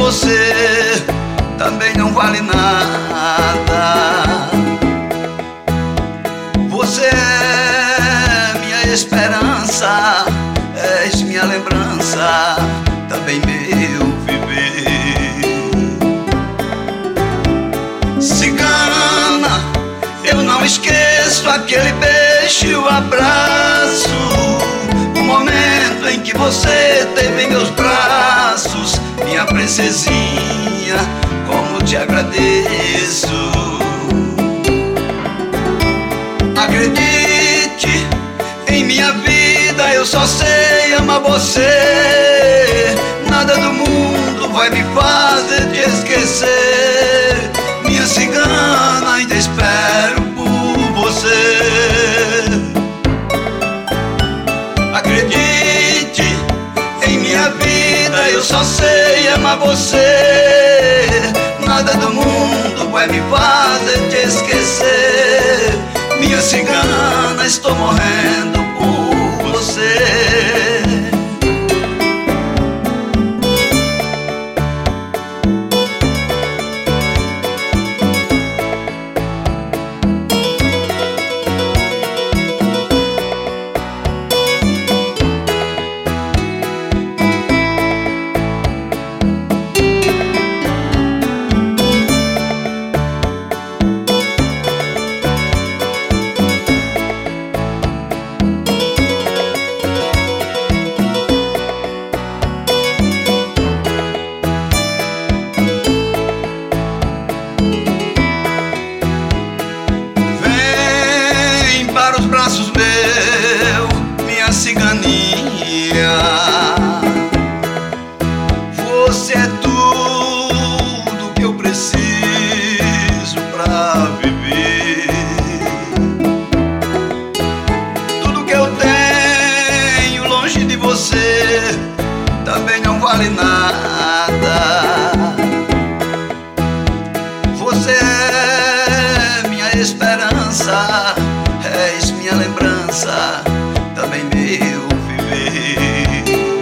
você também não vale nada. Você é minha esperança, és minha lembrança, também meu viver. Cigana, eu não esqueço aquele beijo e o abraço, o momento em que você teve em meus braços. Minha princesinha, como te agradeço. Acredite, em minha vida eu só sei amar você. Nada do mundo vai me fazer te esquecer. Minha cigana, ainda espero por você. Acredite, em minha vida eu só sei amar você. Nada do mundo vai me fazer te esquecer. Minha cigana, estou morrendo por você. Braços meu, minha ciganinha, você é tudo que eu preciso pra viver. Tudo que eu tenho longe de você também não vale nada. Você é minha esperança, és minha lembrança, também meu viver.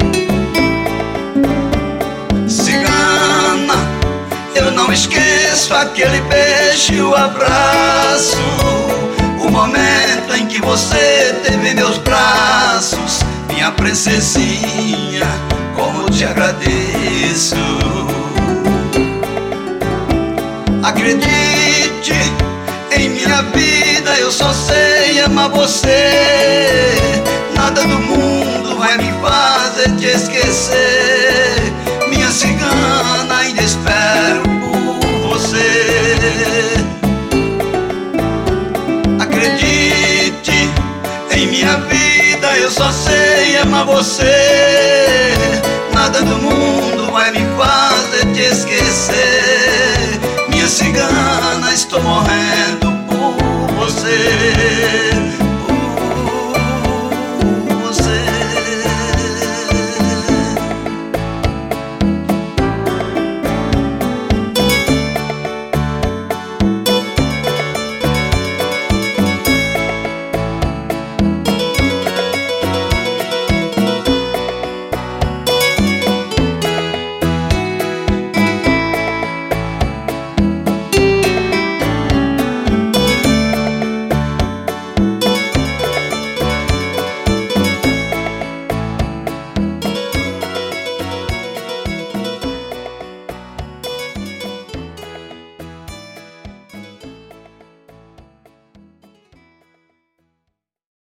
Cigana, eu não esqueço aquele beijo e o abraço, o momento em que você teve em meus braços. Minha princesinha, como te agradeço. Acredite, em minha vida eu só sei amar você. Nada do mundo vai me fazer te esquecer. Minha cigana, ainda espero por você. Acredite, em minha vida eu só sei amar você. Nada do mundo vai me fazer te esquecer.